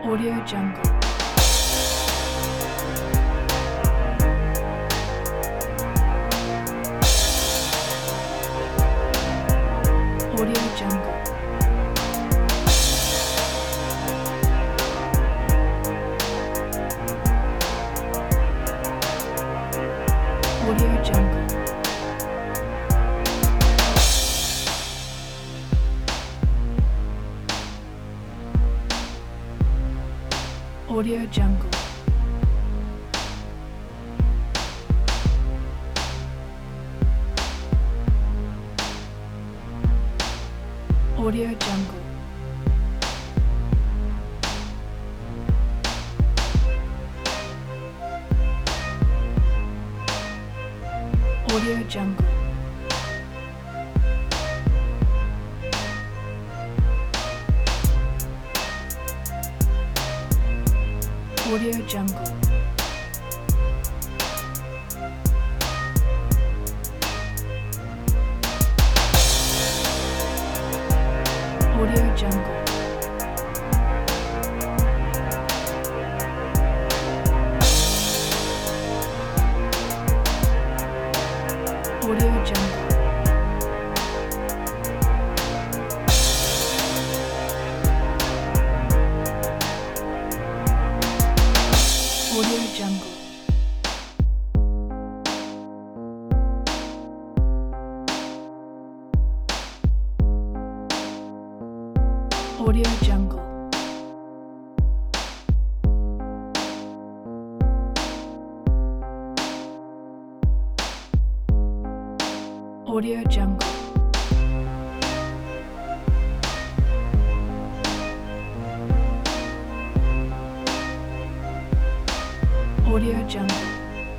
Audio Jungle. Audio Jungle. Audio Jungle. Audio Jungle. Audio Jungle. Audio Jungle. Audio Jungle. Audio Jungle. Audio Jungle. Audio Jungle. Audio Jungle. Audio Jungle. Audio Jungle.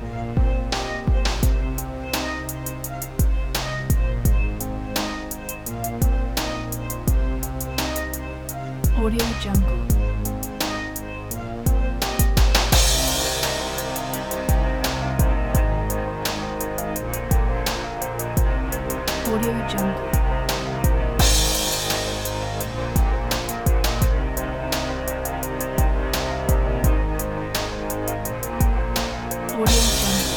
Audio Jungle. Audio Jungle. Audio Jungle.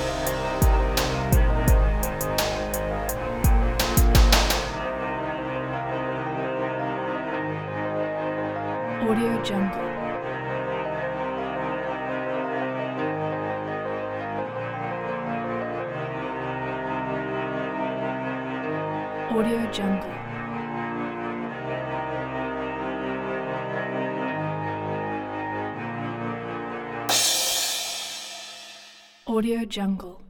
Audio Jungle. Audio Jungle. Audio Jungle.